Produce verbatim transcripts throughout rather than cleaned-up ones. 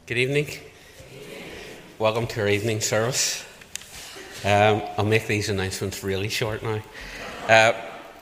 Good evening. Welcome to our evening service. Um, I'll make these announcements really short now. Uh,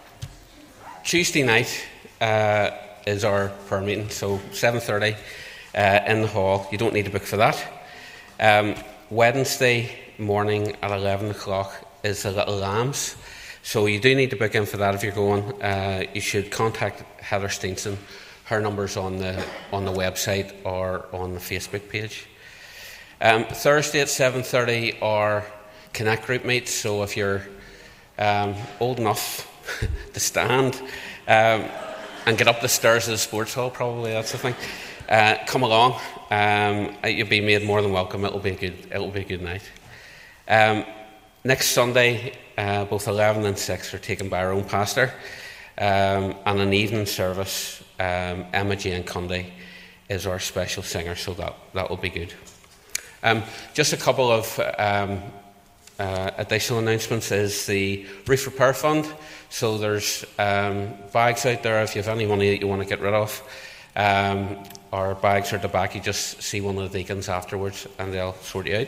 Tuesday night uh, is our prayer meeting, so seven thirty uh, in the hall. You don't need to book for that. Um, Wednesday morning at eleven o'clock is the Little Lambs, so you do need to book in for that if you're going. Uh, you should contact Heather Steenson. Her number's on the on the website or on the Facebook page. Um, Thursday at seven thirty are Connect group meets. So if you're um, old enough to stand um, and get up the stairs of the sports hall, probably that's the thing. Uh, come along. Um, you'll be made more than welcome. It'll be a good. It'll be a good night. Um, next Sunday, uh, both eleven and six are taken by our own pastor, um, and an evening service. Um, Emma Jane Cundy is our special singer, so that, that will be good. Um, just a couple of um, uh, additional announcements is the Roof Repair Fund. So there's um, bags out there if you have any money that you want to get rid of. Um, our bags are at the back. You just see one of the deacons afterwards and they'll sort you out.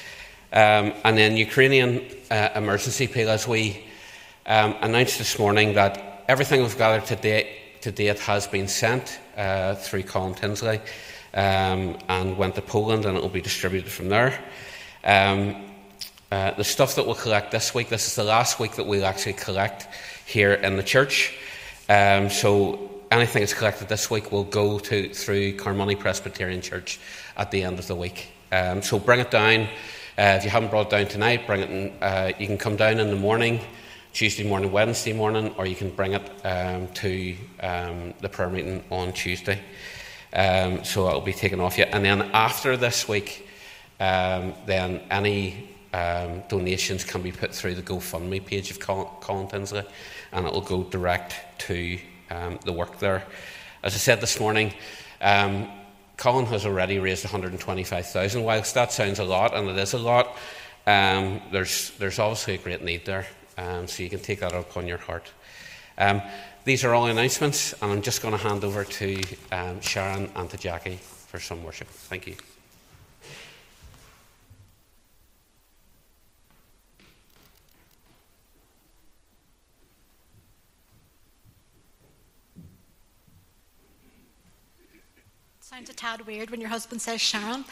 Um, and then Ukrainian uh, emergency appeal, as we um, announced this morning that everything we've gathered today to date has been sent uh, through Colin Tinsley um, and went to Poland, and it will be distributed from there. Um, uh, the stuff that we'll collect this week, this is the last week that we'll actually collect here in the church. Um, so anything that's collected this week will go to through Carmoney Presbyterian Church at the end of the week. Um, so bring it down. Uh, if you haven't brought it down tonight, bring it in, uh, you can come down in the morning, Tuesday morning, Wednesday morning, or you can bring it um, to um, the prayer meeting on Tuesday. Um, so it'll be taken off you. And then after this week, um, then any um, donations can be put through the GoFundMe page of Colin, Colin Tinsley, and it will go direct to um, the work there. As I said this morning, um, Colin has already raised one hundred twenty-five thousand dollars. Whilst that sounds a lot, and it is a lot, um, there's there's obviously a great need there. Um, so you can take that upon your heart. Um, these are all announcements, and I'm just going to hand over to um, Sharon and to Jackie for some worship. Thank you. Sounds a tad weird when your husband says Sharon.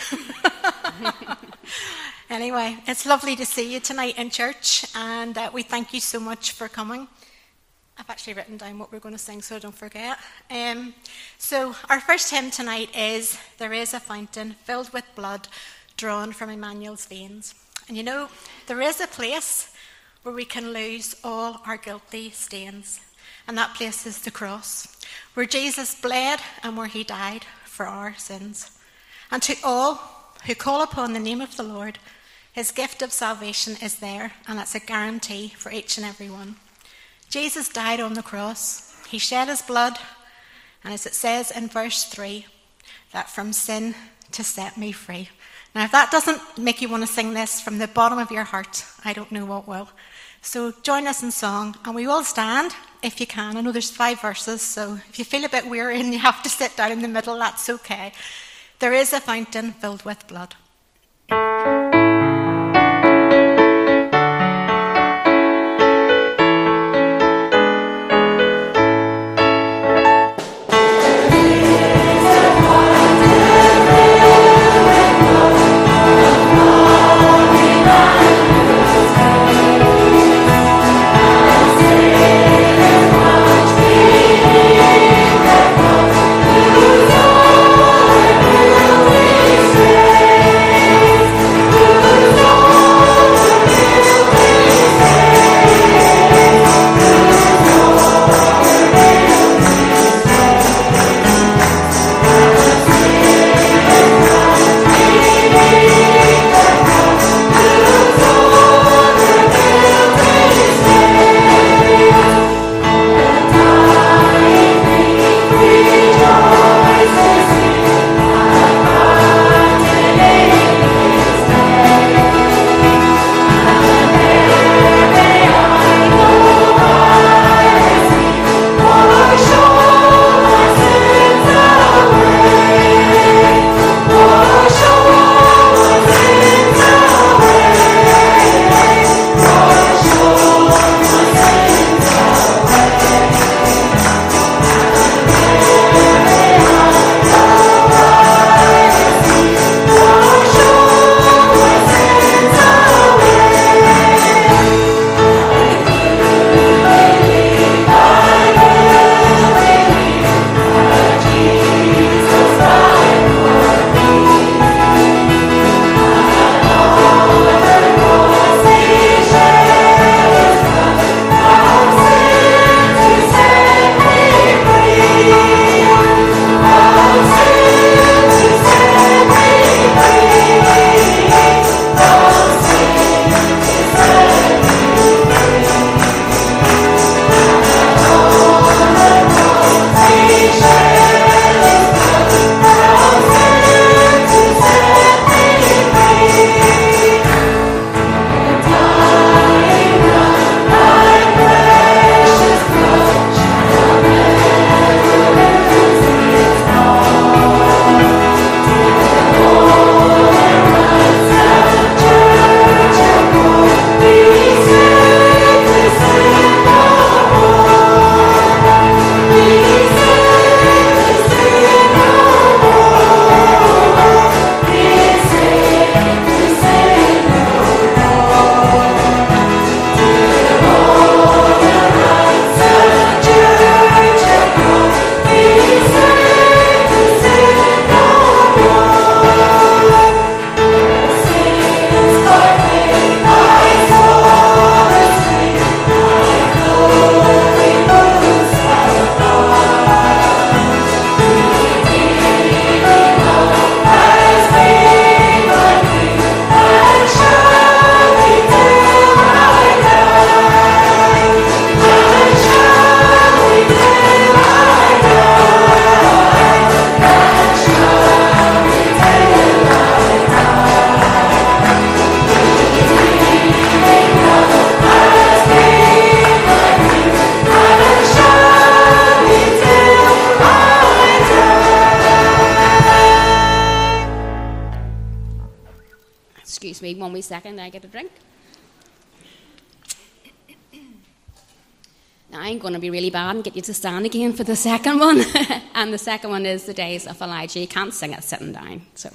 Anyway, it's lovely to see you tonight in church, and uh, we thank you so much for coming. I've actually written down what we're going to sing so I don't forget. Um, so our first hymn tonight is There is a Fountain Filled with Blood Drawn from Emmanuel's Veins. And you know, there is a place where we can lose all our guilty stains, and that place is the cross, where Jesus bled and where he died for our sins. And to all who call upon the name of the Lord, his gift of salvation is there, and it's a guarantee for each and every one. Jesus died on the cross. He shed his blood, and as it says in verse three, that from sin to set me free. Now, if that doesn't make you want to sing this from the bottom of your heart, I don't know what will. So join us in song, and we will stand if you can. I know there's five verses, so if you feel a bit weary and you have to sit down in the middle, that's okay. There is a fountain filled with blood. Thank you. Excuse me, one wee second, I get a drink. Now, I'm going to be really bad and get you to stand again for the second one. And the second one is The Days of Elijah. You can't sing it sitting down. So.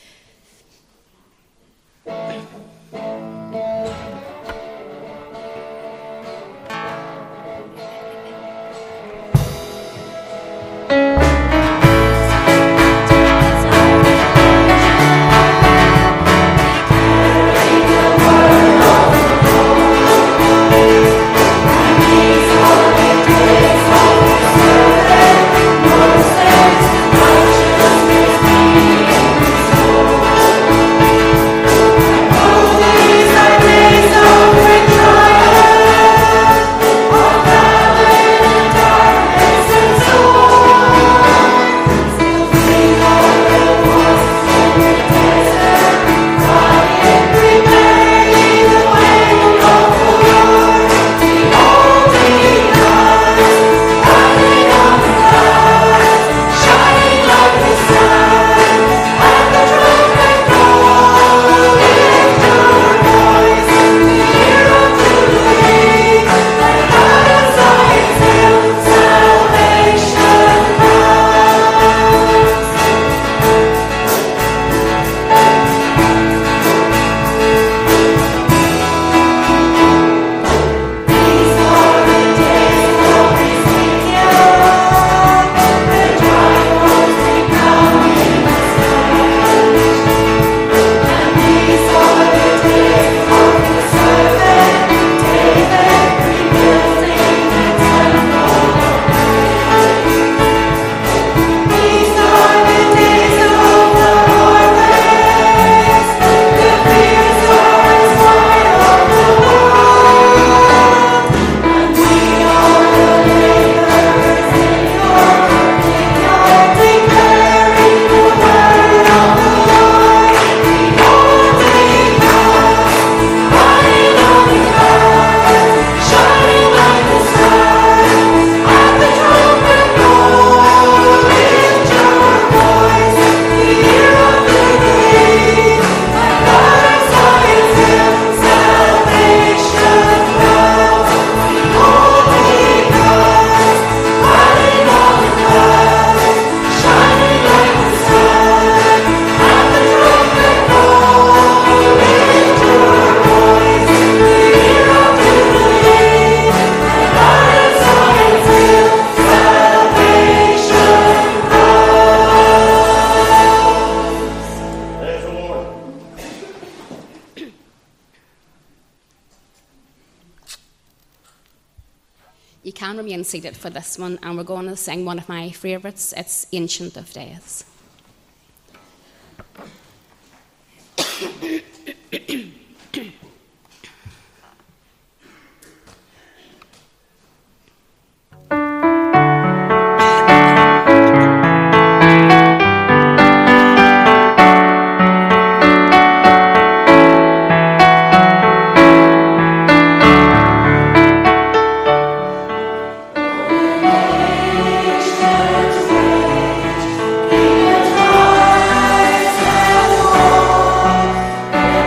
You can remain seated for this one, and we're going to sing one of my favourites. It's Ancient of Days. Thank you.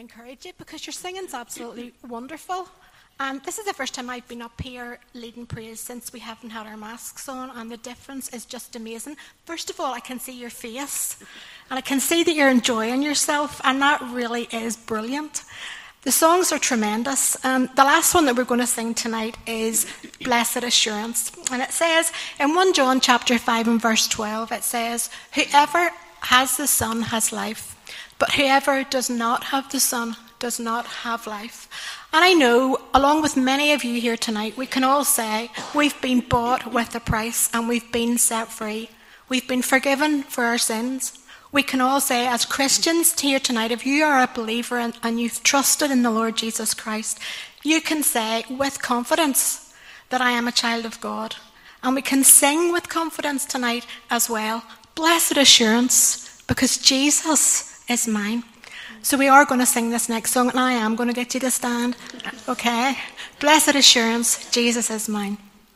encourage you because your singing's absolutely wonderful. And this is the first time I've been up here leading praise since we haven't had our masks on, and the difference is just amazing. First of all, I can see your face, and I can see that you're enjoying yourself, and that really is brilliant. The songs are tremendous. Um, the last one that we're going to sing tonight is Blessed Assurance. And it says, in First John chapter five and verse twelve, it says, whoever has the Son has life, but whoever does not have the Son does not have life. And I know, along with many of you here tonight, we can all say we've been bought with a price and we've been set free. We've been forgiven for our sins. We can all say, as Christians here tonight, if you are a believer and, and you've trusted in the Lord Jesus Christ, you can say with confidence that I am a child of God. And we can sing with confidence tonight as well. Blessed assurance, because Jesus is mine. So we are going to sing this next song, and I am going to get you to stand. Okay? Blessed assurance, Jesus is mine.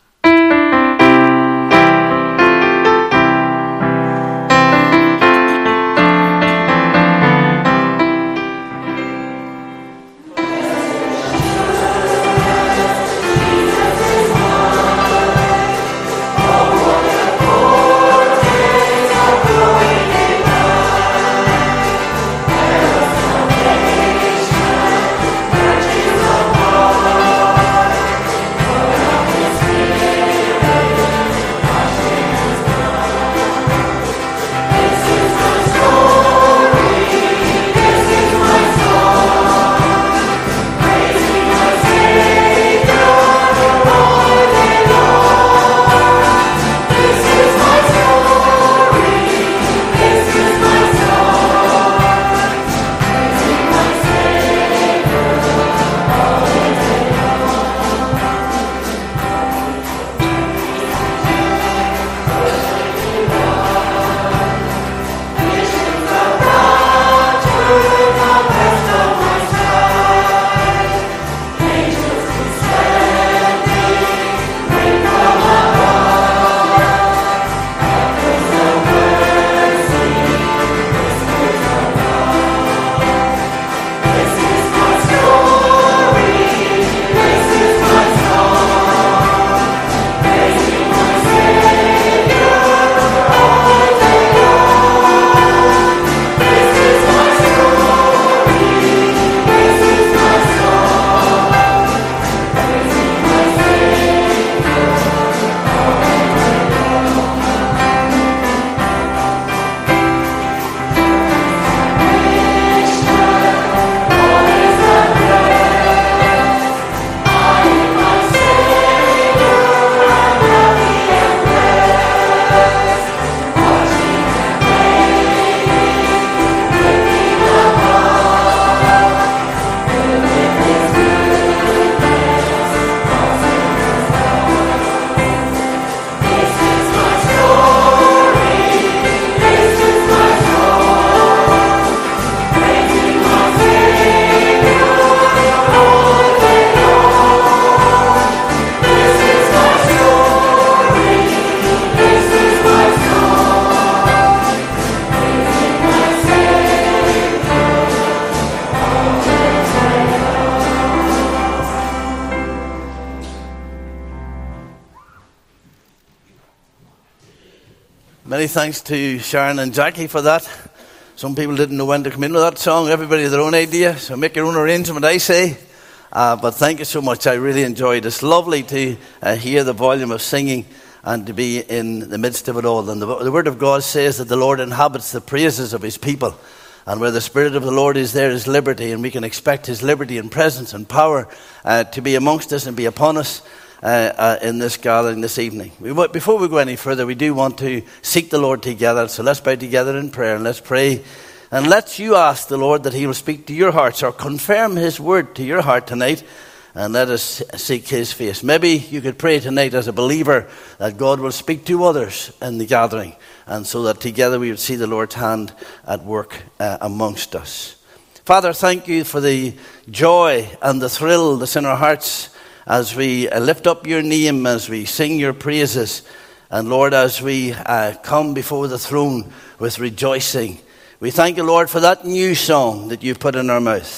Many thanks to Sharon and Jackie for that. Some people didn't know when to come in with that song. Everybody has their own idea, so make your own arrangement, I say. Uh, but thank you so much. I really enjoyed it. It's lovely to uh, hear the volume of singing and to be in the midst of it all. And the, the Word of God says that the Lord inhabits the praises of His people. And where the Spirit of the Lord is, there is liberty. And we can expect His liberty and presence and power uh, to be amongst us and be upon us uh, uh, in this gathering this evening. We, before we go any further, we do want to seek the Lord together. So let's bow together in prayer and let's pray. And let you ask the Lord that He will speak to your hearts or confirm His word to your heart tonight. And let us seek His face. Maybe you could pray tonight as a believer that God will speak to others in the gathering. And so that together we would see the Lord's hand at work uh, amongst us. Father, thank you for the joy and the thrill that's in our hearts as we uh, lift up your name, as we sing your praises. And Lord, as we uh, come before the throne with rejoicing. We thank you, Lord, for that new song that you've put in our mouth.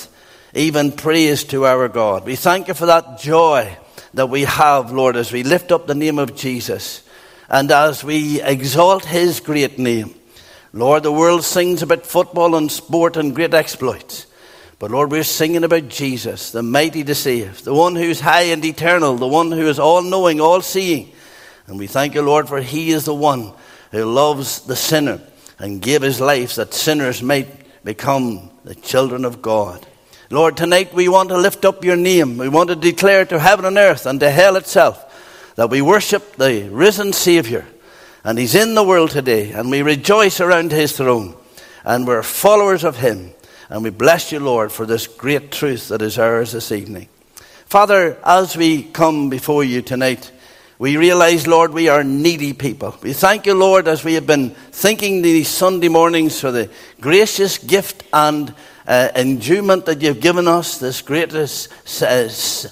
even praise to our God. We thank you for that joy that we have, Lord, as we lift up the name of Jesus and as we exalt his great name. Lord, the world sings about football and sport and great exploits. But Lord, we're singing about Jesus, the mighty to save, the one who's high and eternal, the one who is all-knowing, all-seeing. And we thank you, Lord, for he is the one who loves the sinner and gave his life that sinners might become the children of God. Lord, tonight we want to lift up your name. We want to declare to heaven and earth and to hell itself that we worship the risen Savior. And he's in the world today, and we rejoice around his throne. And we're followers of him. And we bless you, Lord, for this great truth that is ours this evening. Father, as we come before you tonight, we realize, Lord, we are needy people. We thank you, Lord, as we have been thinking these Sunday mornings for the gracious gift and uh, endowment that you've given us, this greatest uh,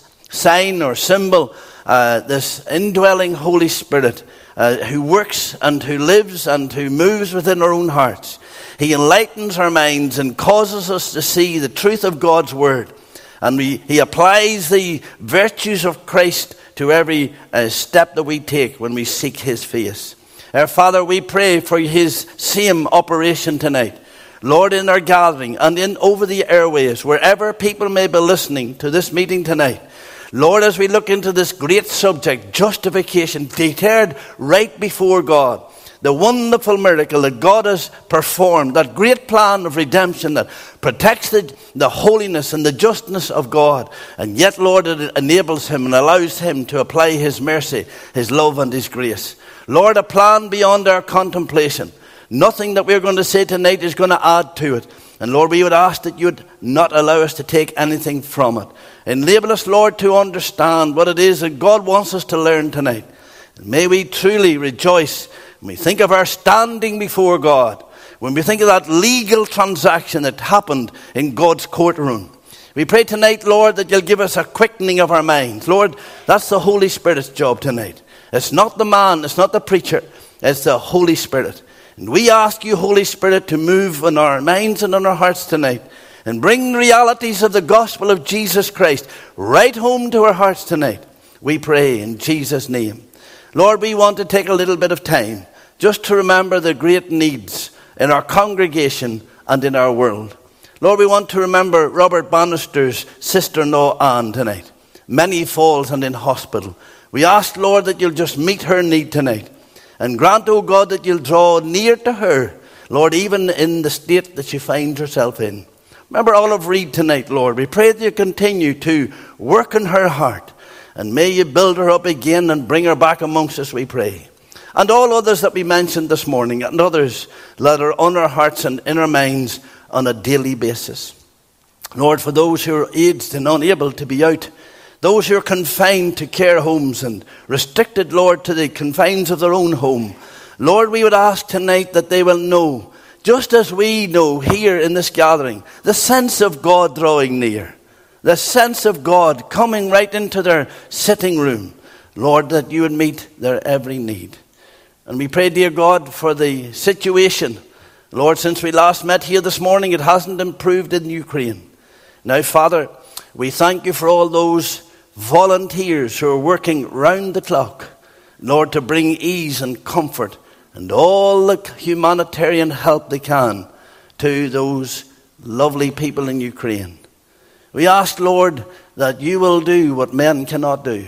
sign or symbol, uh, this indwelling Holy Spirit, uh, who works and who lives and who moves within our own hearts. He enlightens our minds and causes us to see the truth of God's word. And we, he applies the virtues of Christ to every uh, step that we take when we seek his face. Our Father, we pray for his same operation tonight. Lord, in our gathering and in over the airways, wherever people may be listening to this meeting tonight, Lord, as we look into this great subject, justification, declared right before God, the wonderful miracle that God has performed, that great plan of redemption that protects the, the holiness and the justness of God. And yet, Lord, it enables him and allows him to apply his mercy, his love and his grace. Lord, a plan beyond our contemplation. Nothing that we're going to say tonight is going to add to it. And Lord, we would ask that you would not allow us to take anything from it. Enable us, Lord, to understand what it is that God wants us to learn tonight. And may we truly rejoice when we think of our standing before God, when we think of that legal transaction that happened in God's courtroom. We pray tonight, Lord, that you'll give us a quickening of our minds. Lord, that's the Holy Spirit's job tonight. It's not the man, it's not the preacher, it's the Holy Spirit. And we ask you, Holy Spirit, to move in our minds and in our hearts tonight and bring realities of the gospel of Jesus Christ right home to our hearts tonight. We pray in Jesus' name. Lord, we want to take a little bit of time just to remember the great needs in our congregation and in our world. Lord, we want to remember Robert Bannister's sister-in-law Anne tonight. Many falls and in hospital. We ask, Lord, that you'll just meet her need tonight. And grant, O God, that you'll draw near to her, Lord, even in the state that she finds herself in. Remember Olive Reed tonight, Lord. We pray that you continue to work in her heart. And may you build her up again and bring her back amongst us, we pray. And all others that we mentioned this morning, and others that are on our hearts and in our minds on a daily basis. Lord, for those who are aged and unable to be out, those who are confined to care homes and restricted, Lord, to the confines of their own home, Lord, we would ask tonight that they will know, just as we know here in this gathering, the sense of God drawing near. The sense of God coming right into their sitting room. Lord, that you would meet their every need. And we pray, dear God, for the situation. Lord, since we last met here this morning, it hasn't improved in Ukraine. Now, Father, we thank you for all those volunteers who are working round the clock, Lord, to bring ease and comfort and all the humanitarian help they can to those lovely people in Ukraine. We ask, Lord, that you will do what men cannot do.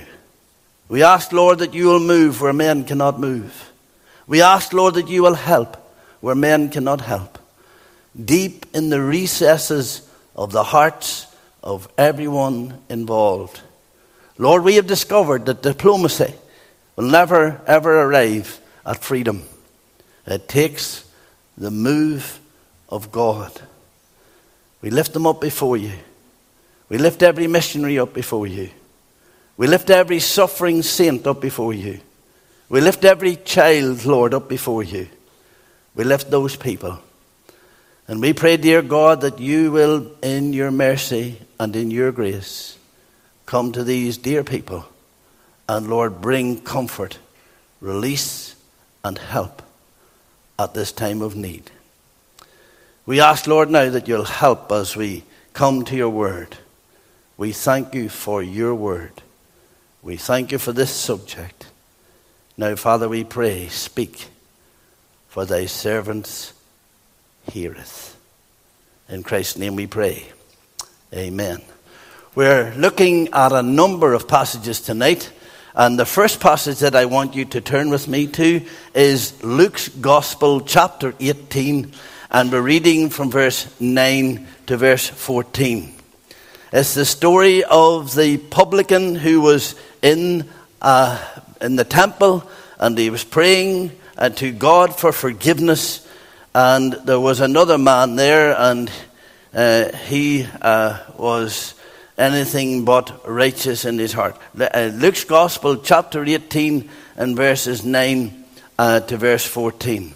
We ask, Lord, that you will move where men cannot move. We ask, Lord, that you will help where men cannot help. Deep in the recesses of the hearts of everyone involved. Lord, we have discovered that diplomacy will never, ever arrive at freedom. It takes the move of God. We lift them up before you. We lift every missionary up before you. We lift every suffering saint up before you. We lift every child, Lord, up before you. We lift those people. And we pray, dear God, that you will, in your mercy and in your grace, come to these dear people and, Lord, bring comfort, release, and help at this time of need. We ask, Lord, now that you'll help as we come to your word. We thank you for your word. We thank you for this subject. Now, Father, we pray, speak, for thy servants heareth. In Christ's name we pray. Amen. We're looking at a number of passages tonight, and the first passage that I want you to turn with me to is Luke's Gospel, chapter eighteen, and we're reading from verse nine to verse fourteen. It's the story of the publican who was in uh, in the temple, and he was praying uh, to God for forgiveness, and there was another man there, and uh, he uh, was anything but righteous in his heart. Luke's Gospel, chapter eighteen, and verses nine uh, to verse fourteen.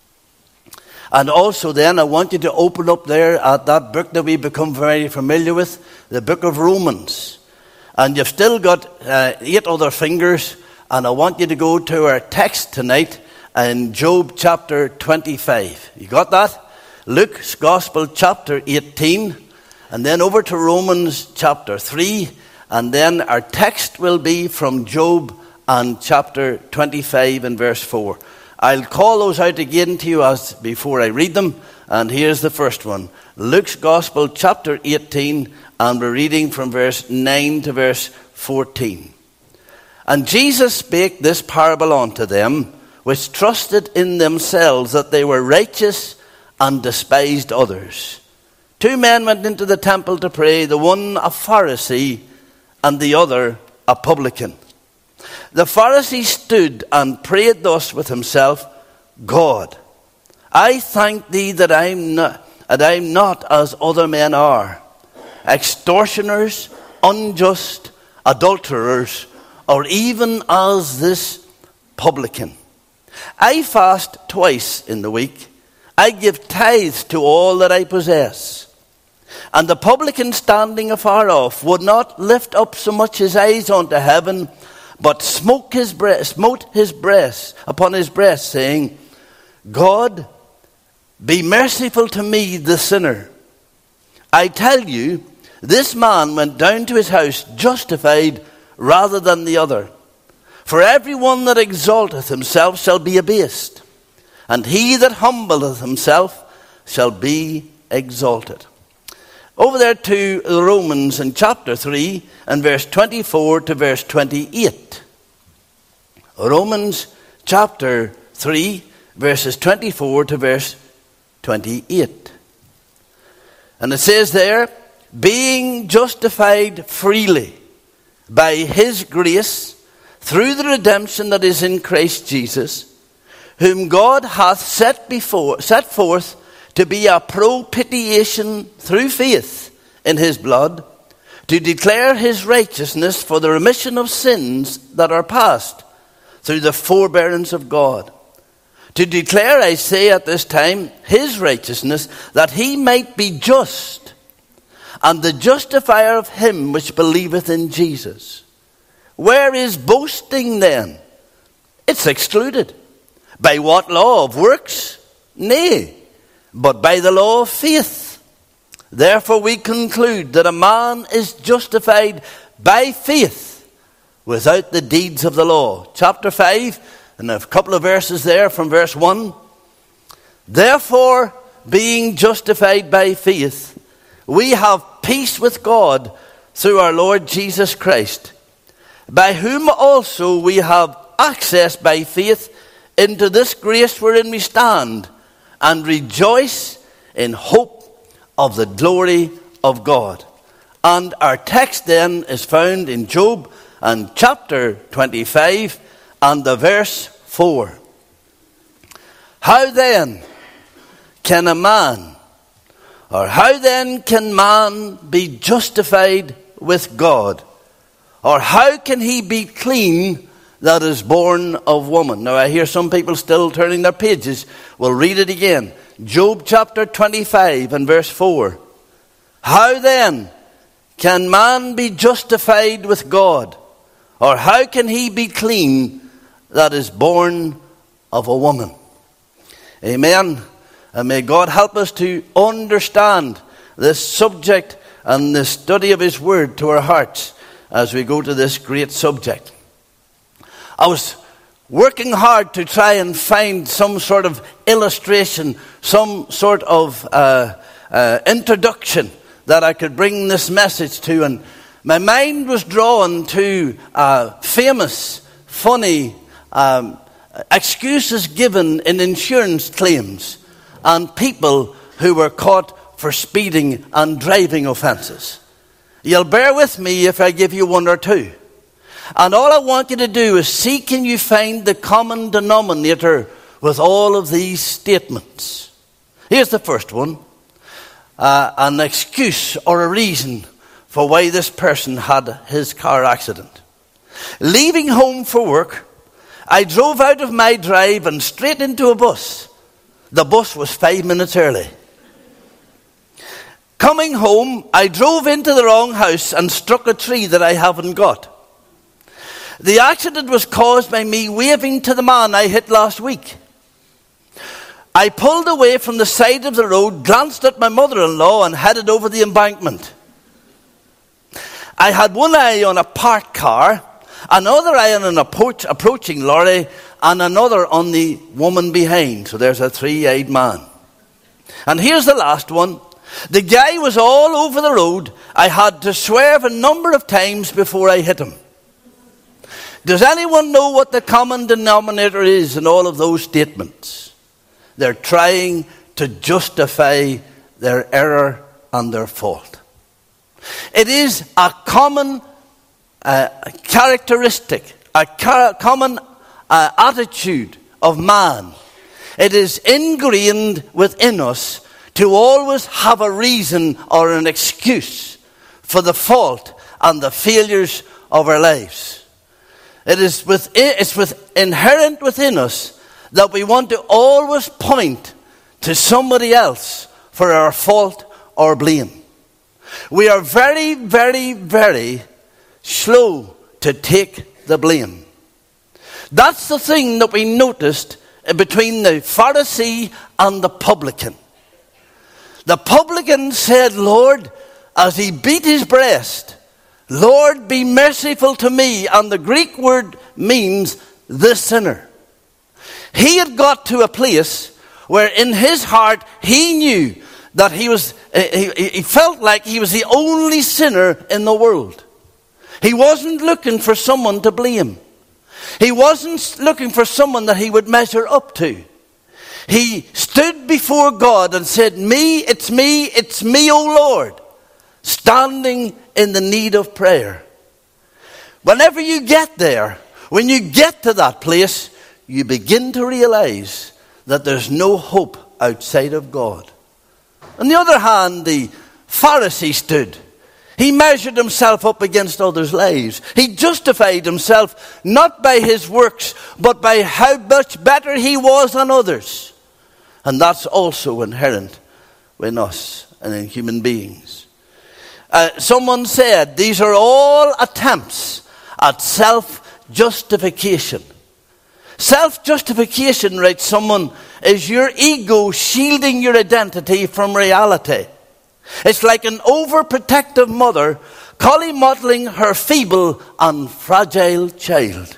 And also then, I want you to open up there at that book that we become very familiar with, the book of Romans. And you've still got uh, eight other fingers, and I want you to go to our text tonight in Job chapter twenty-five. You got that? Luke's Gospel, chapter eighteen. And then over to Romans chapter three. And then our text will be from Job and chapter twenty-five and verse four. I'll call those out again to you as before I read them. And here's the first one. Luke's Gospel, chapter eighteen. And we're reading from verse nine to verse fourteen. And Jesus spake this parable unto them, which trusted in themselves that they were righteous and despised others. Two men went into the temple to pray, the one a Pharisee and the other a publican. The Pharisee stood and prayed thus with himself, God, I thank thee that I am not, that I am not as other men are, extortioners, unjust, adulterers, or even as this publican. I fast twice in the week. I give tithes to all that I possess. And the publican, standing afar off, would not lift up so much his eyes unto heaven, but smote his breast, smote his breast upon his breast, saying, God, be merciful to me, the sinner. I tell you, this man went down to his house justified rather than the other. For everyone that exalteth himself shall be abased, and he that humbleth himself shall be exalted. Over there to Romans in chapter three and verse twenty-four to verse twenty-eight. Romans chapter three, verses twenty-four to verse twenty-eight. And it says there, being justified freely by his grace through the redemption that is in Christ Jesus, whom God hath set before set forth to be a propitiation through faith in his blood, to declare his righteousness for the remission of sins that are past through the forbearance of God. To declare, I say at this time, his righteousness, that he might be just, and the justifier of him which believeth in Jesus. Where is boasting then? It's excluded. By what law of works? Nay, but by the law of faith. Therefore we conclude that a man is justified by faith without the deeds of the law. Chapter five, and a couple of verses there from verse one. Therefore, being justified by faith, we have peace with God through our Lord Jesus Christ, by whom also we have access by faith into this grace wherein we stand, and rejoice in hope of the glory of God. And our text then is found in Job and chapter twenty-five and the verse four. How then can a man, or how then can man be justified with God? Or how can he be clean that is born of woman? Now I hear some people still turning their pages. We'll read it again. Job chapter twenty-five and verse four. How then can man be justified with God? Or how can he be clean that is born of a woman? Amen. And may God help us to understand this subject and the study of his word to our hearts as we go to this great subject. I was working hard to try and find some sort of illustration, some sort of uh, uh, introduction that I could bring this message to, and my mind was drawn to uh, famous, funny um, excuses given in insurance claims and people who were caught for speeding and driving offences. You'll bear with me if I give you one or two. And all I want you to do is see, can you find the common denominator with all of these statements? Here's the first one. Uh, an excuse or a reason for why this person had his car accident. Leaving home for work, I drove out of my drive and straight into a bus. The bus was five minutes early. Coming home, I drove into the wrong house and struck a tree that I haven't got. The accident was caused by me waving to the man I hit last week. I pulled away from the side of the road, glanced at my mother-in-law and headed over the embankment. I had one eye on a parked car, another eye on an approach, approaching lorry, and another on the woman behind. So there's a three-eyed man. And here's the last one. The guy was all over the road. I had to swerve a number of times before I hit him. Does anyone know what the common denominator is in all of those statements? They're trying to justify their error and their fault. It is a common uh, characteristic, a car- common uh, attitude of man. It is ingrained within us to always have a reason or an excuse for the fault and the failures of our lives. It is with, it's with inherent within us that we want to always point to somebody else for our fault or blame. We are very, very, very slow to take the blame. That's the thing that we noticed between the Pharisee and the publican. The publican said, Lord, as he beat his breast, Lord, be merciful to me. And the Greek word means the sinner. He had got to a place where in his heart he knew that he was, he, he felt like he was the only sinner in the world. He wasn't looking for someone to blame. He wasn't looking for someone that he would measure up to. He stood before God and said, me, it's me, it's me, O Lord, standing in the need of prayer. Whenever you get there, when you get to that place, you begin to realize that there's no hope outside of God. On the other hand, the Pharisee stood. He measured himself up against others' lives. He justified himself not by his works, but by how much better he was than others. And that's also inherent in us and in human beings. Uh, someone said, these are all attempts at self-justification. Self-justification, writes someone, is your ego shielding your identity from reality. It's like an overprotective mother collie-modeling her feeble and fragile child.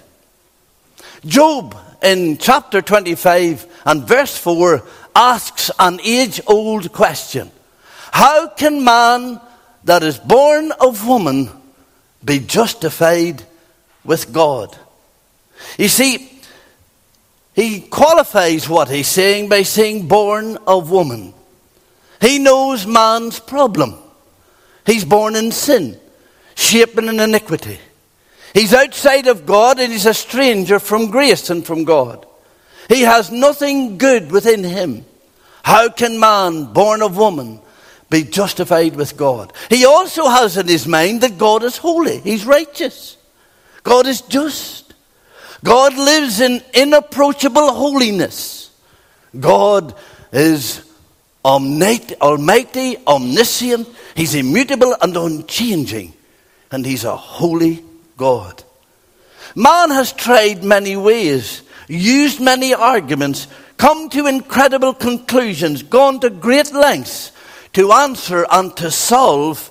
Job, in chapter twenty-five and verse four, asks an age-old question. How can man that is born of woman be justified with God? You see, he qualifies what he's saying by saying born of woman. He knows man's problem. He's born in sin, shaping in iniquity. He's outside of God and he's a stranger from grace and from God. He has nothing good within him. How can man born of woman be justified with God? He also has in his mind that God is holy. He's righteous. God is just. God lives in inapproachable holiness. God is almighty, omniscient. He's immutable and unchanging. And he's a holy God. Man has tried many ways, used many arguments, come to incredible conclusions, gone to great lengths to answer and to solve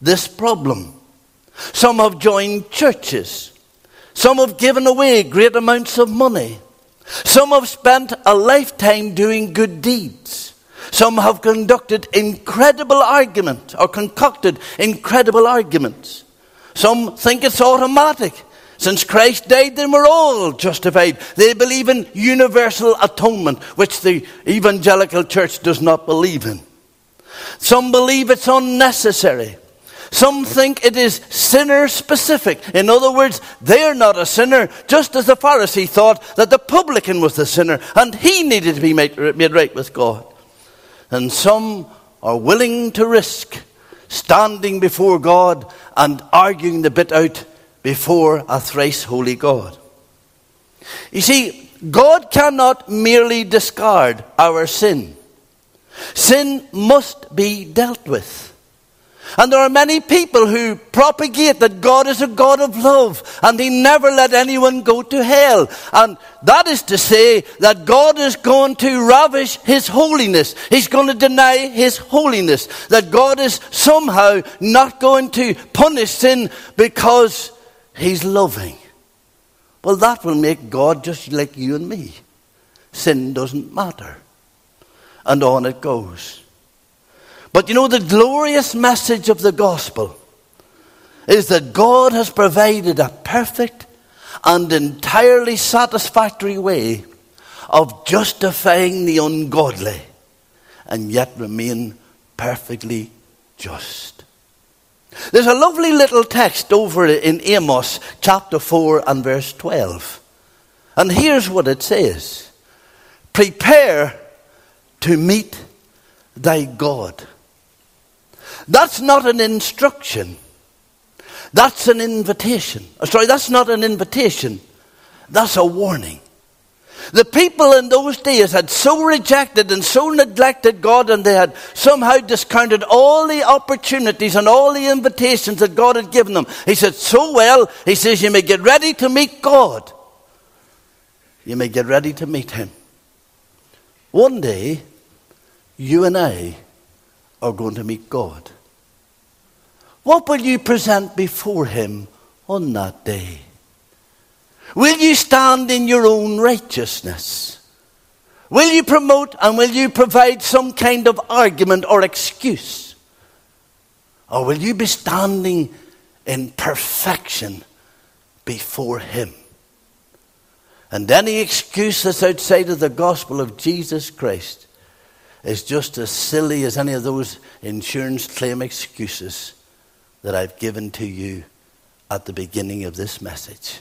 this problem. Some have joined churches. Some have given away great amounts of money. Some have spent a lifetime doing good deeds. Some have conducted incredible argument or concocted incredible arguments. Some think it's automatic. Since Christ died, then we're all justified. They believe in universal atonement, which the evangelical church does not believe in. Some believe it's unnecessary. Some think it is sinner-specific. In other words, they're not a sinner, just as the Pharisee thought that the publican was the sinner, and he needed to be made, made right with God. And some are willing to risk standing before God and arguing the bit out before a thrice holy God. You see, God cannot merely discard our sin. Sin must be dealt with. And there are many people who propagate that God is a God of love and He never let anyone go to hell. And that is to say that God is going to ravish His holiness. He's going to deny His holiness. That God is somehow not going to punish sin because He's loving. Well, that will make God just like you and me. Sin doesn't matter. And on it goes. But you know, the glorious message of the gospel is that God has provided a perfect and entirely satisfactory way of justifying the ungodly and yet remain perfectly just. There's a lovely little text over in Amos chapter four and verse twelve. And here's what it says. Prepare to meet thy God. That's not an instruction. That's an invitation. Oh, sorry, that's not an invitation. That's a warning. The people in those days had so rejected and so neglected God, and they had somehow discounted all the opportunities and all the invitations that God had given them. He said, so well, he says, you may get ready to meet God. You may get ready to meet Him. One day, you and I are going to meet God. What will you present before Him on that day? Will you stand in your own righteousness? Will you promote and will you provide some kind of argument or excuse? Or will you be standing in perfection before Him? And any excuse that's outside of the gospel of Jesus Christ is just as silly as any of those insurance claim excuses that I've given to you at the beginning of this message.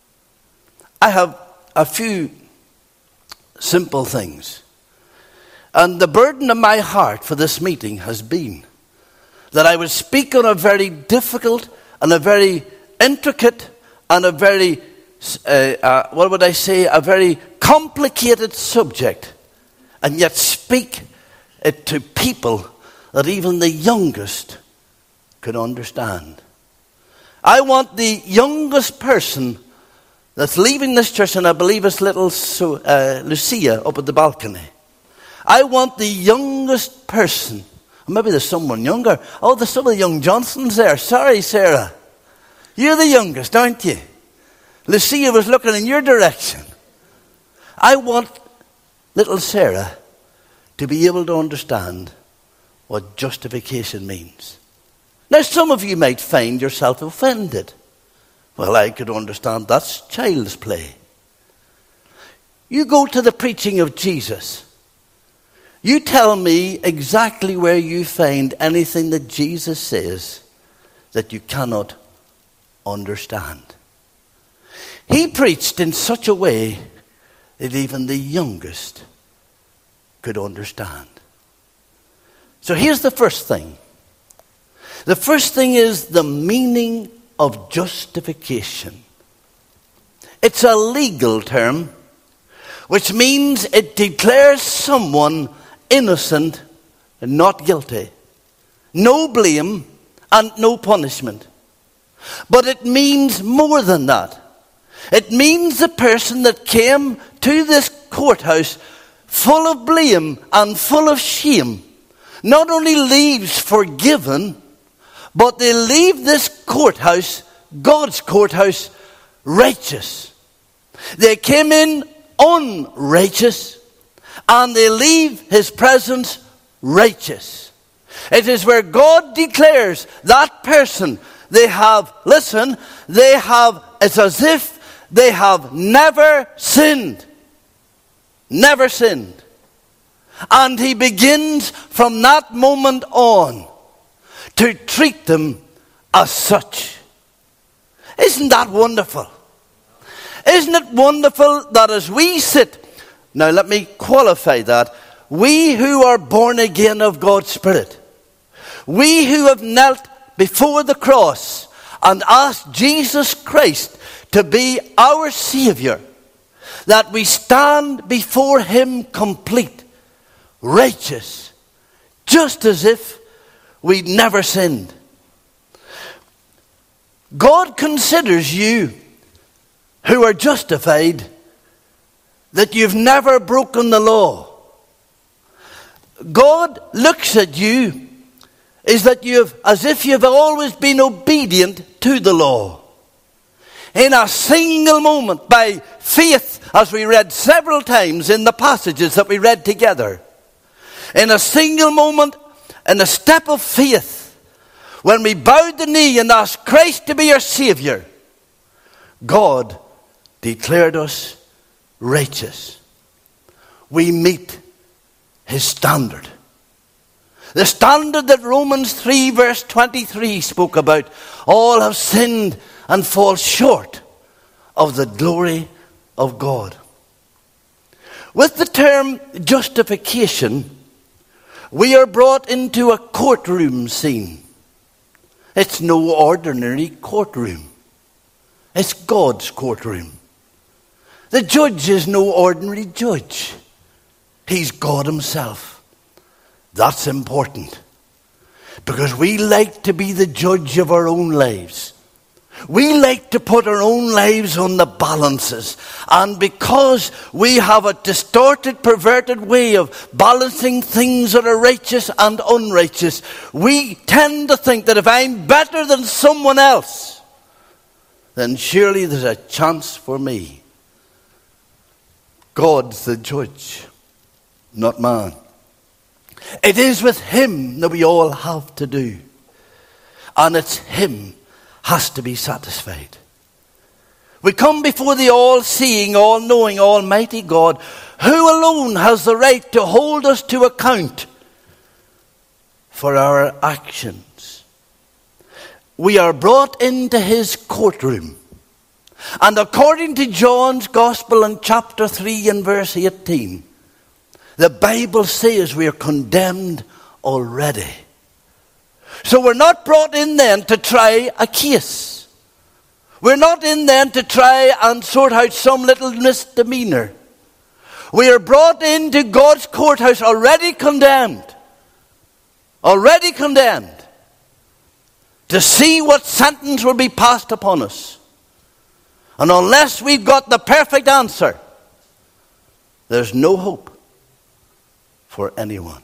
I have a few simple things. And the burden of my heart for this meeting has been that I would speak on a very difficult and a very intricate and a very, uh, uh, what would I say, a very complicated subject, and yet speak it to people that even the youngest could understand. I want the youngest person that's leaving this church, and I believe it's little uh, Lucia up at the balcony. I want the youngest person. Maybe there's someone younger. Oh, there's some of the young Johnsons there. Sorry, Sarah. You're the youngest, aren't you? Lucia was looking in your direction. I want little Sarah to be able to understand what justification means. Now, some of you might find yourself offended. Well, I could understand that's child's play. You go to the preaching of Jesus. You tell me exactly where you find anything that Jesus says that you cannot understand. He preached in such a way that even the youngest could understand. So here's the first thing. The first thing is the meaning of justification. It's a legal term, which means it declares someone innocent and not guilty. No blame and no punishment. But it means more than that. It means the person that came to this courthouse full of blame and full of shame not only leaves forgiven, but they leave this courthouse, God's courthouse, righteous. They came in unrighteous, and they leave his presence righteous. It is where God declares that person, they have, listen, they have, it's as if they have never sinned. Never sinned. And he begins from that moment on to treat them as such. Isn't that wonderful? Isn't it wonderful that as we sit, now let me qualify that, we who are born again of God's Spirit, we who have knelt before the cross and asked Jesus Christ to be our Savior, that we stand before him complete, righteous, just as if we'd never sinned. God considers you who are justified that you've never broken the law. God looks at you is that you've, as if you've always been obedient to the law. In a single moment, by faith, as we read several times in the passages that we read together, in a single moment, in a step of faith, when we bowed the knee and asked Christ to be our Savior, God declared us righteous. We meet his standard. The standard that Romans three verse twenty-three spoke about. All have sinned and fall short of the glory of God. With the term justification, we are brought into a courtroom scene. It's no ordinary courtroom. It's God's courtroom. The judge is no ordinary judge. He's God himself. That's important. Because we like to be the judge of our own lives. We like to put our own lives on the balances. And because we have a distorted, perverted way of balancing things that are righteous and unrighteous, we tend to think that if I'm better than someone else, then surely there's a chance for me. God's the judge, not man. It is with him that we all have to do. And it's him has to be satisfied. We come before the all-seeing, all-knowing, almighty God, who alone has the right to hold us to account for our actions. We are brought into his courtroom. And according to John's Gospel in chapter three and verse eighteen, the Bible says we are condemned already. So we're not brought in then to try a case. We're not in then to try and sort out some little misdemeanor. We are brought into God's courthouse already condemned. Already condemned. To see what sentence will be passed upon us. And unless we've got the perfect answer, there's no hope for anyone.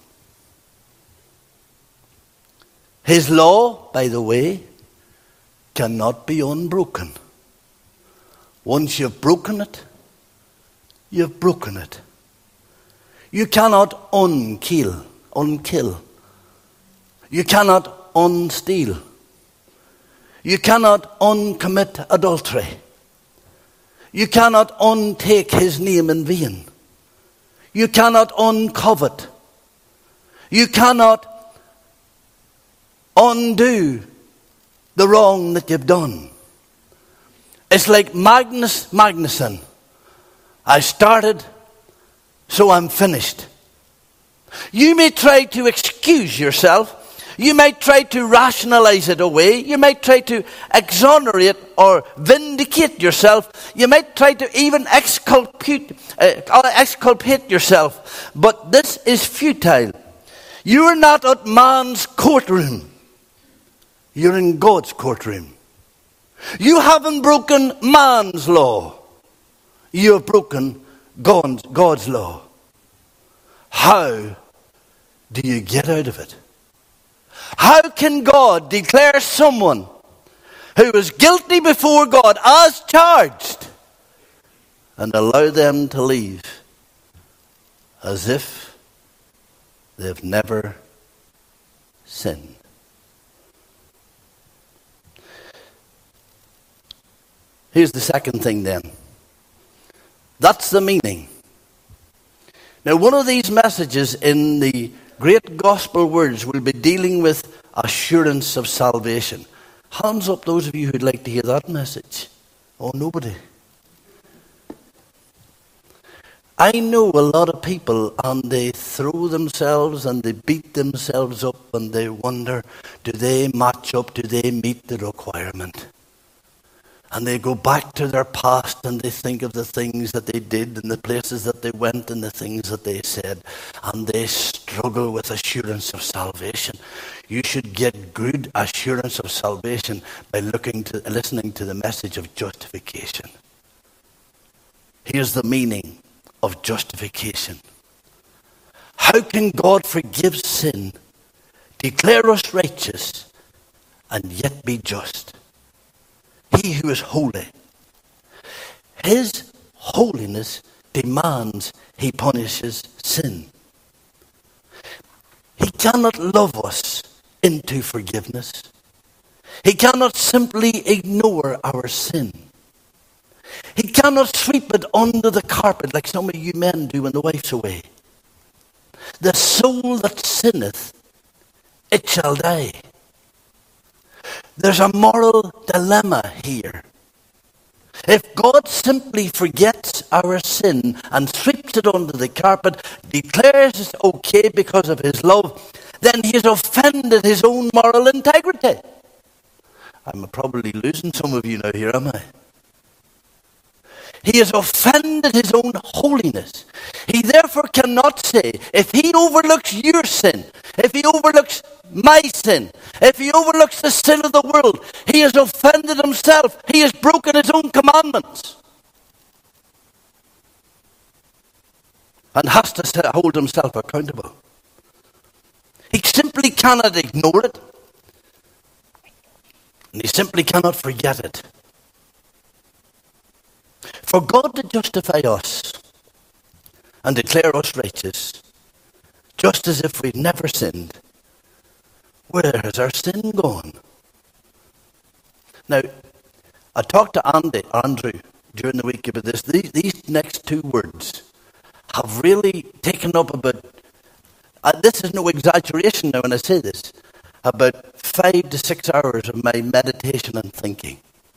His law, by the way, cannot be unbroken. Once you've broken it, you've broken it. You cannot unkill, unkill. You cannot unsteal. You cannot uncommit adultery. You cannot untake his name in vain. You cannot uncovet. You cannot undo the wrong that you've done. It's like Magnus Magnusson. I started, so I'm finished. You may try to excuse yourself. You might try to rationalize it away. You might try to exonerate or vindicate yourself. You might try to even exculpate, uh, exculpate yourself. But this is futile. You're not at man's courtroom. You're in God's courtroom. You haven't broken man's law. You have broken God's, God's law. How do you get out of it? How can God declare someone who is guilty before God as charged and allow them to leave as if they've never sinned? Here's the second thing then. That's the meaning. Now, one of these messages in the great gospel words will be dealing with assurance of salvation. Hands up those of you who'd like to hear that message. Oh, nobody. I know a lot of people, and they throw themselves and they beat themselves up and they wonder, do they match up, do they meet the requirement? And they go back to their past and they think of the things that they did and the places that they went and the things that they said. And they struggle with assurance of salvation. You should get good assurance of salvation by looking to, listening to the message of justification. Here's the meaning of justification. How can God forgive sin, declare us righteous, and yet be just? He who is holy, his holiness demands he punishes sin. He cannot love us into forgiveness. He cannot simply ignore our sin. He cannot sweep it under the carpet like some of you men do when the wife's away. The soul that sinneth, it shall die. There's a moral dilemma here. If God simply forgets our sin and sweeps it under the carpet, declares it's okay because of his love, then he has offended his own moral integrity. I'm probably losing some of you now here, am I? He has offended his own holiness. He therefore cannot say, if he overlooks your sin, if he overlooks my sin, if he overlooks the sin of the world, he has offended himself. He has broken his own commandments. And has to hold himself accountable. He simply cannot ignore it. And he simply cannot forget it. For God to justify us and declare us righteous, just as if we'd never sinned, where has our sin gone? Now, I talked to Andy, Andrew during the week about this. These, these next two words have really taken up about, uh, this is no exaggeration now when I say this, about five to six hours of my meditation and thinking.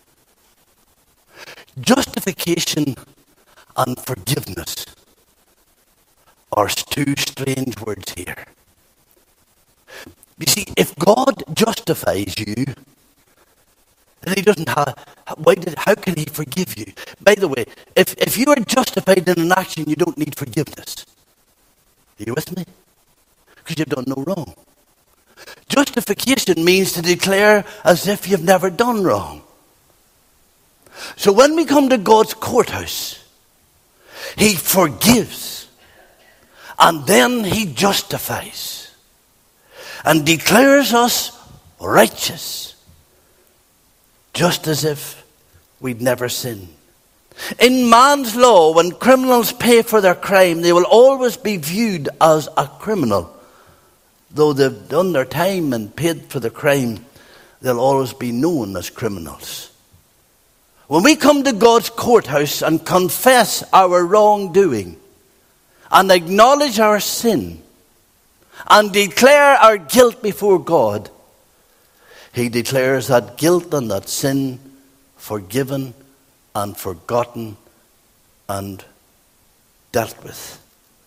Justification and forgiveness are two strange words here. You see, if God justifies you, then he doesn't have, why did, how can he forgive you? By the way, if, if you are justified in an action, you don't need forgiveness. Are you with me? Because you've done no wrong. Justification means to declare as if you've never done wrong. So when we come to God's courthouse, he forgives and then he justifies and declares us righteous, just as if we'd never sinned. In man's law, when criminals pay for their crime, they will always be viewed as a criminal. Though they've done their time and paid for the crime, they'll always be known as criminals. When we come to God's courthouse and confess our wrongdoing and acknowledge our sin and declare our guilt before God, he declares that guilt and that sin forgiven and forgotten and dealt with.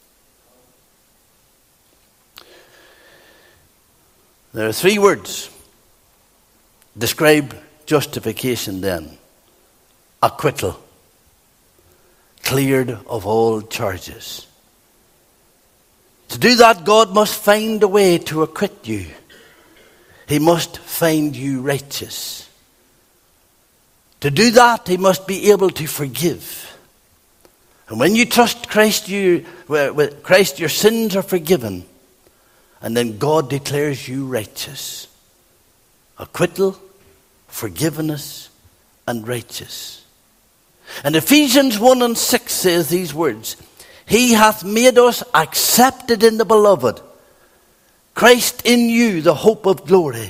There are three words describe justification then. Acquittal, cleared of all charges. To do that, God must find a way to acquit you. He must find you righteous. To do that, he must be able to forgive. And when you trust Christ, you, with Christ, your sins are forgiven. and then God declares you righteous. Acquittal, forgiveness, and righteous. And Ephesians one and six says these words, He hath made us accepted in the beloved, Christ in you, the hope of glory.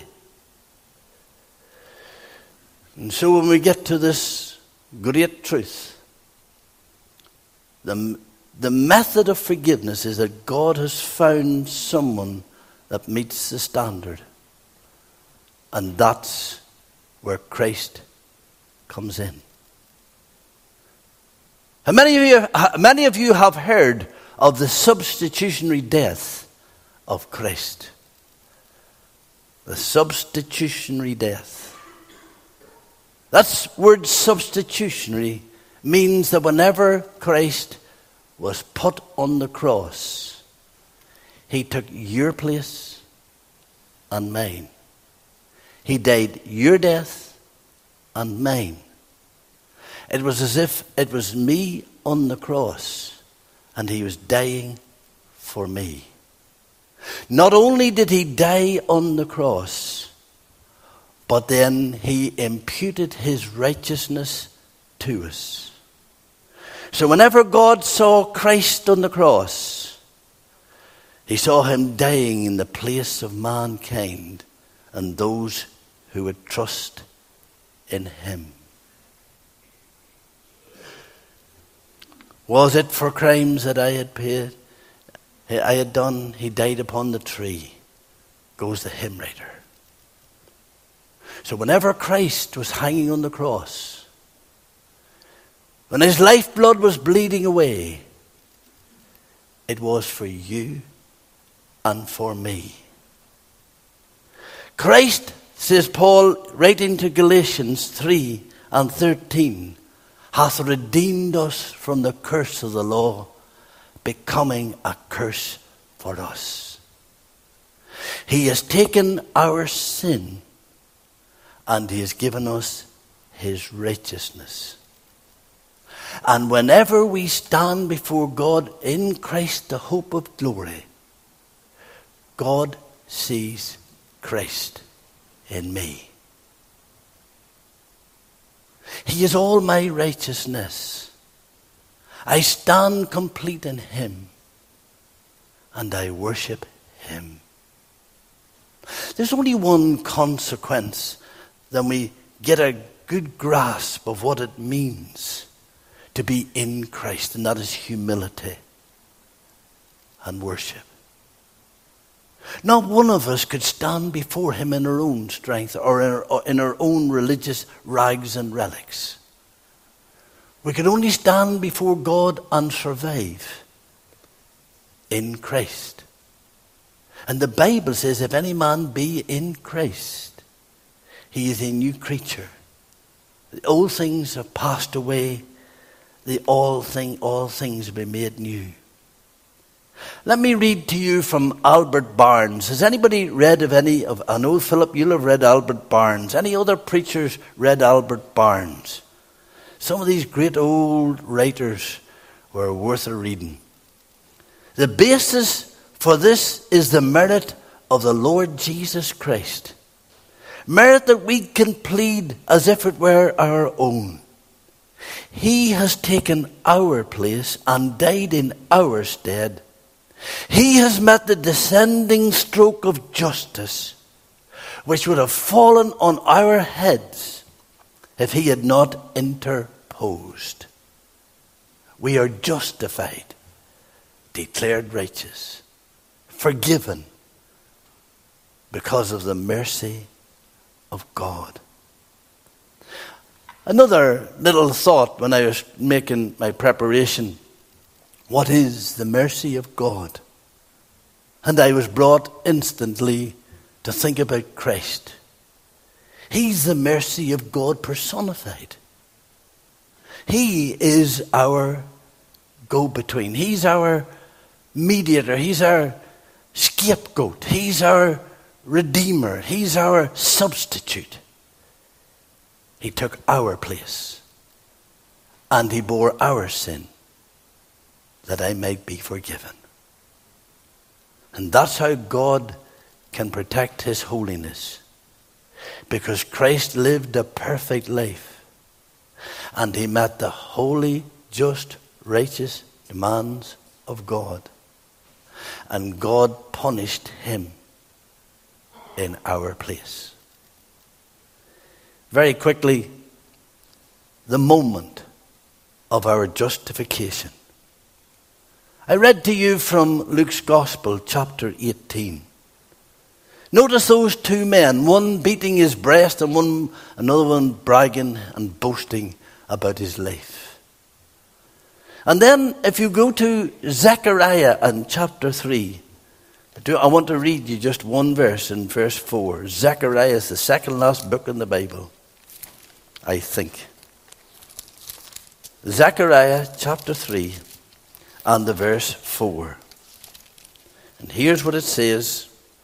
And so when we get to this great truth, the, the method of forgiveness is that God has found someone that meets the standard. And that's where Christ comes in. And many of you, many of you have heard of the substitutionary death of Christ. The substitutionary death. That word substitutionary means that whenever Christ was put on the cross, He took your place and mine. He died your death and mine. It was as if it was me on the cross and He was dying for me. Not only did He die on the cross, but then He imputed His righteousness to us. So whenever God saw Christ on the cross, He saw Him dying in the place of mankind and those who would trust in Him. Was it for crimes that I had paid, I had done? He died upon the tree, goes the hymn writer. So whenever Christ was hanging on the cross, when His lifeblood was bleeding away, it was for you and for me. Christ, says Paul, writing to Galatians three and thirteen, hath redeemed us from the curse of the law, becoming a curse for us. He has taken our sin and He has given us His righteousness. And whenever we stand before God in Christ, the hope of glory, God sees Christ in me. He is all my righteousness. I stand complete in Him, and I worship Him. There's only one consequence when we get a good grasp of what it means to be in Christ, and that is humility and worship. Not one of us could stand before Him in our own strength or in our, or in our own religious rags and relics. We could only stand before God and survive in Christ. And the Bible says, if any man be in Christ, he is a new creature. The old things have passed away. The all thing, all things will be made new. Let me read to you from Albert Barnes. Has anybody read of any of, I know Philip, you'll have read Albert Barnes. Any other preachers read Albert Barnes? Some of these great old writers were worth a reading. The basis for this is the merit of the Lord Jesus Christ. Merit that we can plead as if it were our own. He has taken our place and died in our stead. He has met the descending stroke of justice, which would have fallen on our heads if He had not interposed. We are justified, declared righteous, forgiven because of the mercy of God. Another little thought when I was making my preparation. What is the mercy of God? And I was brought instantly to think about Christ. He's the mercy of God personified. He is our go-between. He's our mediator. He's our scapegoat. He's our redeemer. He's our substitute. He took our place and He bore our sin, that I might be forgiven. And that's how God can protect his holiness. Because Christ lived a perfect life. And he met the holy, just, righteous demands of God. And God punished him in our place. Very quickly, the moment of our justification. I read to you from Luke's Gospel, chapter eighteen. Notice those two men, one beating his breast and one, another one bragging and boasting about his life. And then if you go to Zechariah and chapter three, I want to read you just one verse in verse four. Zechariah is the second last book in the Bible, I think. Zechariah chapter three and the verse four. And here's what it says.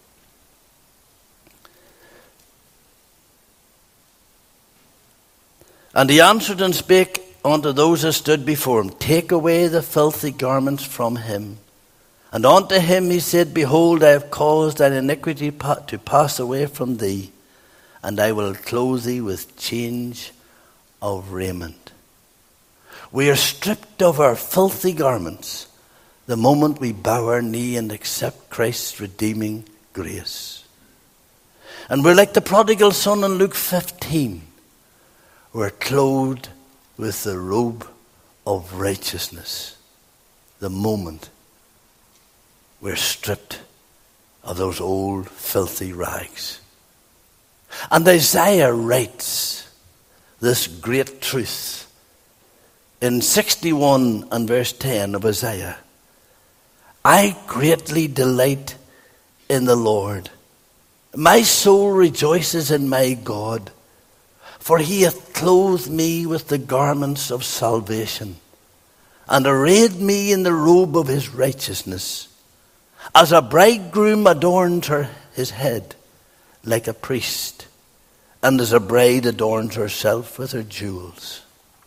And he answered and spake unto those that stood before him, Take away the filthy garments from him. And unto him he said, Behold, I have caused thine iniquity to pass away from thee, and I will clothe thee with change of raiment. We are stripped of our filthy garments the moment we bow our knee and accept Christ's redeeming grace. And we're like the prodigal son in Luke fifteen. We're clothed with the robe of righteousness the moment we're stripped of those old filthy rags. And Isaiah writes this great truth in sixty-one and verse ten of Isaiah. I greatly delight in the Lord. My soul rejoices in my God. For he hath clothed me with the garments of salvation, and arrayed me in the robe of his righteousness, as a bridegroom adorns her his head like a priest, and as a bride adorns herself with her jewels.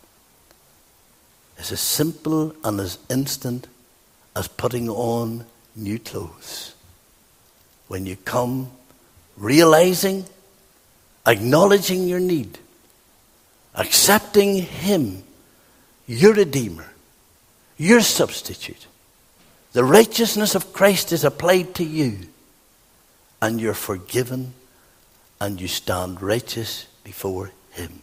It's as simple and as instant as putting on new clothes. When you come realizing, acknowledging your need, accepting him, your Redeemer, your substitute. The righteousness of Christ is applied to you, and you're forgiven, and you stand righteous before him.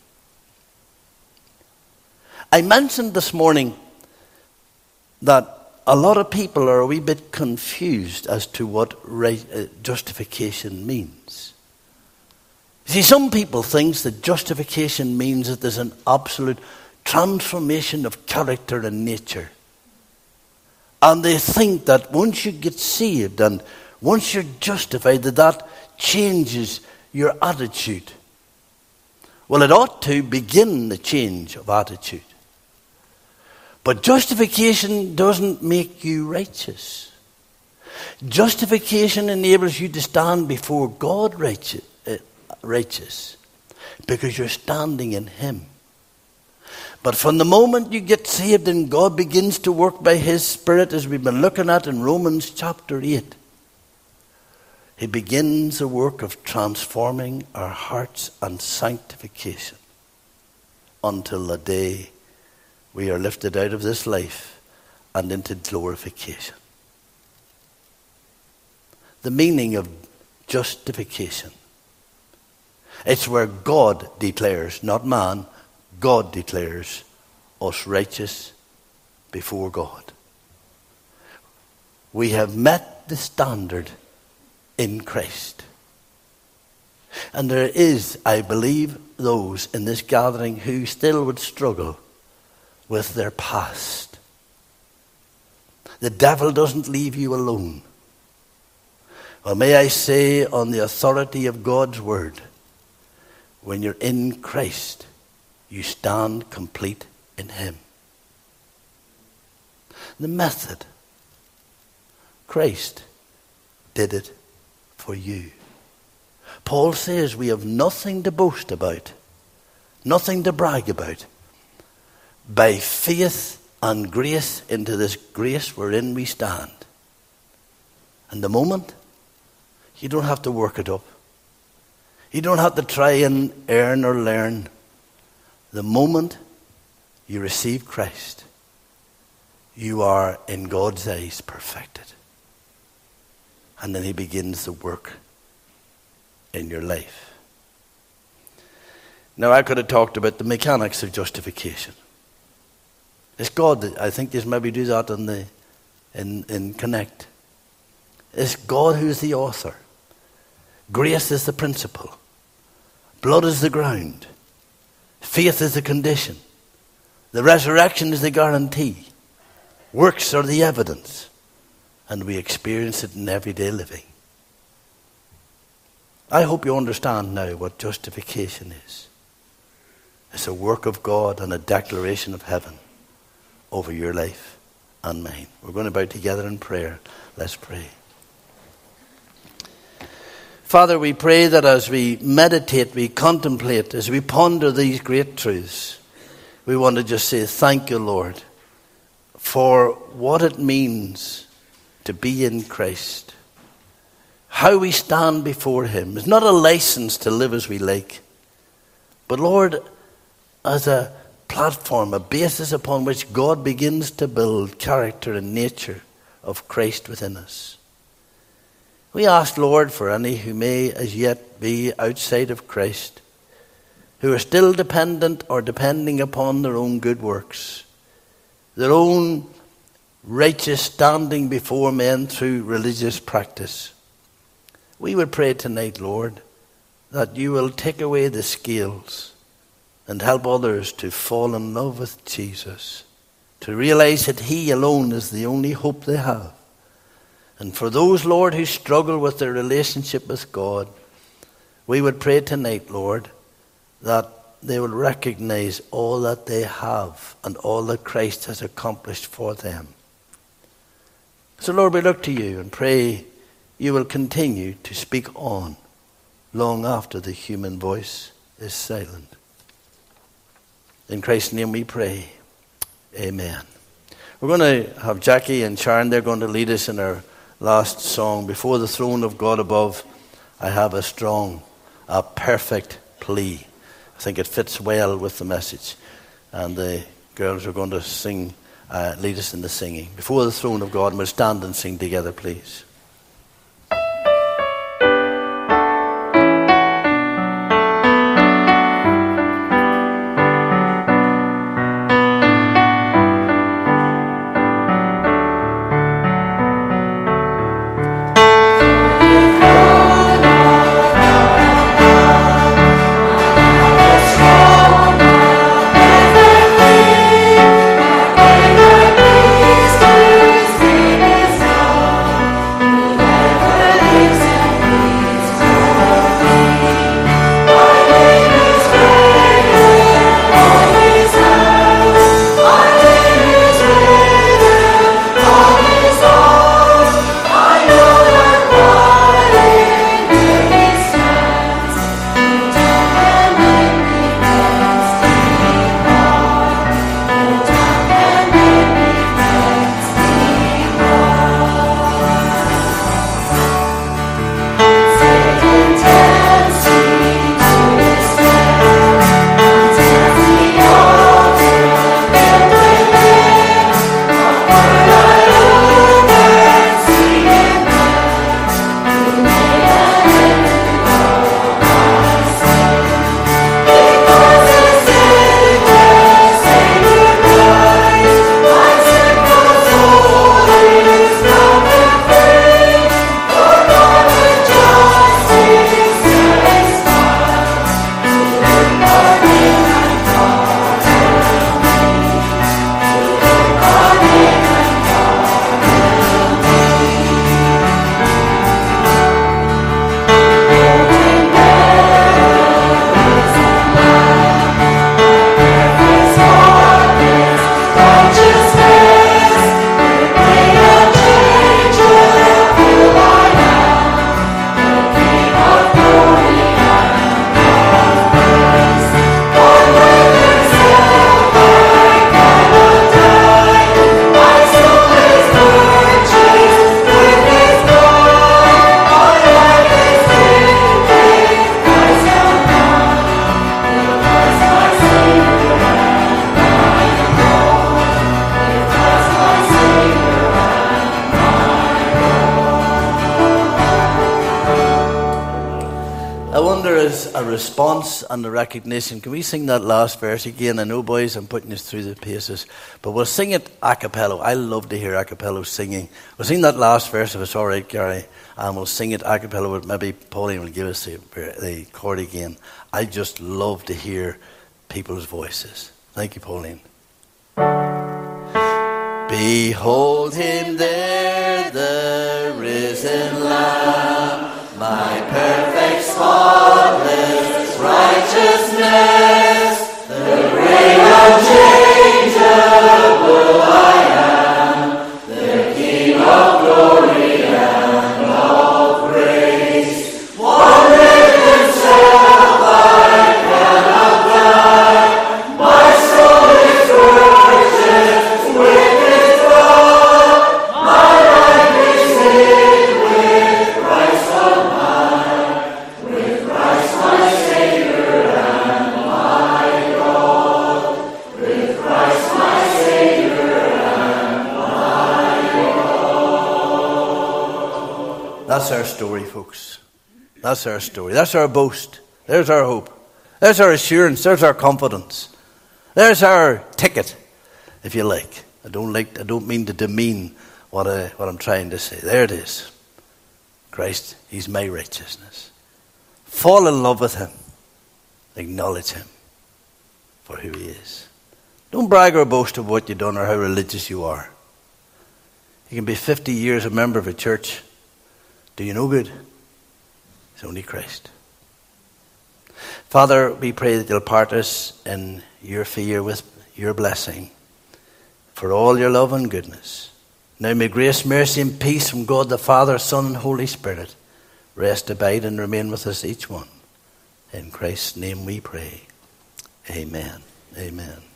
I mentioned this morning that a lot of people are a wee bit confused as to what right, uh, justification means. See, some people think that justification means that there's an absolute transformation of character and nature. And they think that once you get saved and once you're justified, that that changes your attitude. Well, it ought to begin the change of attitude. But justification doesn't make you righteous. Justification enables you to stand before God righteous. righteous because you're standing in him. But from the moment you get saved and God begins to work by his Spirit, as we've been looking at in Romans chapter eight, he begins a work of transforming our hearts and sanctification until the day we are lifted out of this life and into glorification. The meaning of justification. It's where God declares, not man, God declares us righteous before God. We have met the standard in Christ. And there is, I believe, those in this gathering who still would struggle with their past. The devil doesn't leave you alone. Well, may I say on the authority of God's word, when you're in Christ, you stand complete in him. The method. Christ did it for you. Paul says we have nothing to boast about, nothing to brag about. By faith and grace into this grace wherein we stand. And the moment, you don't have to work it up. You don't have to try and earn or learn. The moment you receive Christ, you are, in God's eyes, perfected. And then he begins the work in your life. Now, I could have talked about the mechanics of justification. It's God that, I think there's maybe do that in the in, in Connect. It's God who's the author. Grace is the principle. Blood is the ground. Faith is the condition. The resurrection is the guarantee. Works are the evidence. And we experience it in everyday living. I hope you understand now what justification is. It's a work of God and a declaration of heaven over your life and mine. We're going to bow together in prayer. Let's pray. Father, we pray that as we meditate, we contemplate, as we ponder these great truths, we want to just say thank you, Lord, for what it means to be in Christ. How we stand before him is not a license to live as we like, but Lord, as a platform, a basis upon which God begins to build character and nature of Christ within us. We ask, Lord, for any who may as yet be outside of Christ, who are still dependent or depending upon their own good works, their own righteous standing before men through religious practice. We would pray tonight, Lord, that you will take away the scales and help others to fall in love with Jesus, to realize that he alone is the only hope they have. And for those, Lord, who struggle with their relationship with God, we would pray tonight, Lord, that they will recognize all that they have and all that Christ has accomplished for them. So, Lord, we look to you and pray you will continue to speak on long after the human voice is silent. In Christ's name we pray. Amen. We're going to have Jackie and Sharon. They're going to lead us in our last song. Before the throne of God above, I have a strong, a perfect plea. I think it fits well with the message. And the girls are going to sing, uh, lead us in the singing. Before the throne of God, and we'll stand and sing together, please. Thank a response and a recognition. Can we sing that last verse again? I know, boys, I'm putting you through the paces, but we'll sing it a cappella. I love to hear a cappella singing. We'll sing that last verse if it's all right, Gary, and we'll sing it a cappella. But maybe Pauline will give us the, the chord again. I just love to hear people's voices. Thank you, Pauline. Behold him there, the risen Lamb, my perfect, spotless righteousness, the great unchangeable I am, the King of glory and of grace. One with himself I cannot die, my soul is purchased with his blood, my life is hid with Christ on high, with Christ my Savior and my God, with Christ my Savior and my God. That's our story, folks. That's our story. That's our boast. There's our hope. There's our assurance. There's our confidence. There's our ticket, if you like. I don't like. I don't mean to demean what I what I'm trying to say. There it is. Christ, he's my righteousness. Fall in love with him. Acknowledge him for who he is. Don't brag or boast of what you've done or how religious you are. You can be fifty years a member of a church. Do you no good? It's only Christ. Father, we pray that you'll part us in your fear with your blessing for all your love and goodness. Now may grace, mercy and peace from God the Father, Son and Holy Spirit rest, abide and remain with us each one. In Christ's name we pray. Amen. Amen.